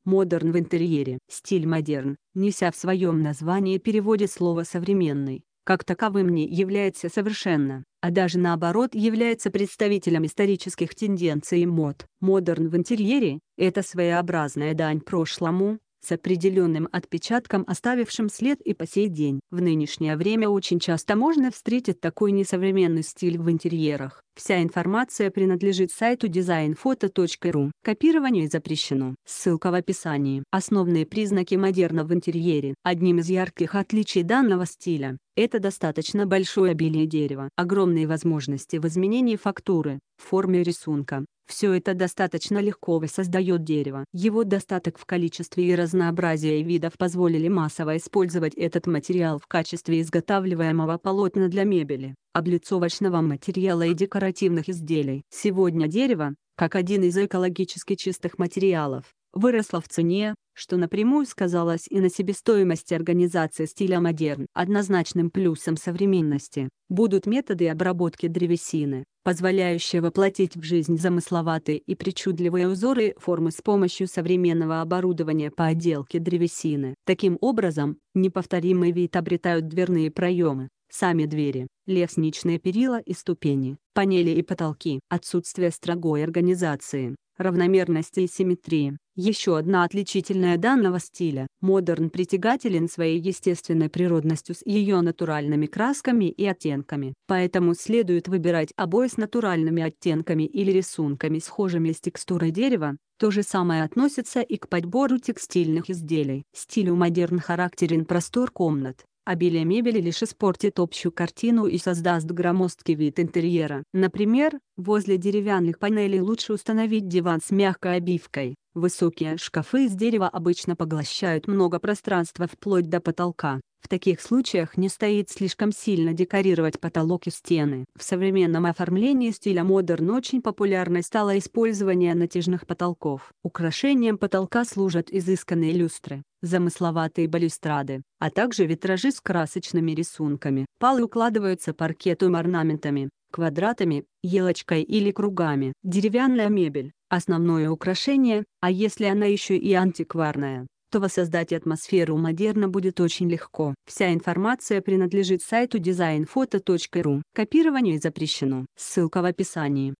Модерн в интерьере. Стиль модерн, неся в своем названии переводе слово «современный», как таковым не является совершенно, а даже наоборот является представителем исторических тенденций и мод. Модерн в интерьере – это своеобразная дань прошлому, с определенным отпечатком, оставившим след и по сей день. В нынешнее время очень часто можно встретить такой несовременный стиль в интерьерах. Вся информация принадлежит сайту designphoto.ru. Копирование запрещено. Ссылка в описании. Основные признаки модерна в интерьере. Одним из ярких отличий данного стиля – это достаточно большое обилие дерева, огромные возможности в изменении фактуры, форме рисунка. Все это достаточно легко воссоздает дерево. Его достаток в количестве и разнообразии видов позволили массово использовать этот материал в качестве изготавливаемого полотна для мебели, облицовочного материала и декоративных изделий. Сегодня дерево, как один из экологически чистых материалов, выросло в цене, что напрямую сказалось и на себестоимости организации стиля модерн. Однозначным плюсом современности будут методы обработки древесины, позволяющие воплотить в жизнь замысловатые и причудливые узоры и формы с помощью современного оборудования по отделке древесины. Таким образом, неповторимый вид обретают дверные проемы, сами двери, лестничные перила и ступени, панели и потолки. Отсутствие строгой организации, равномерности и симметрии – еще одна отличительная данного стиля. Модерн притягателен своей естественной природностью с ее натуральными красками и оттенками. Поэтому следует выбирать обои с натуральными оттенками или рисунками, схожими с текстурой дерева. То же самое относится и к подбору текстильных изделий. Стилю модерн характерен простор комнат. Обилие мебели лишь испортит общую картину и создаст громоздкий вид интерьера. Например, возле деревянных панелей лучше установить диван с мягкой обивкой. Высокие шкафы из дерева обычно поглощают много пространства вплоть до потолка. В таких случаях не стоит слишком сильно декорировать потолок и стены. В современном оформлении стиля модерн очень популярной стало использование натяжных потолков. Украшением потолка служат изысканные люстры, замысловатые балюстрады, а также витражи с красочными рисунками. Полы укладываются паркетом, орнаментами, квадратами, елочкой или кругами. Деревянная мебель – основное украшение, а если она еще и антикварная, то воссоздать атмосферу модерна будет очень легко. Вся информация принадлежит сайту designphoto.ru. Копирование запрещено. Ссылка в описании.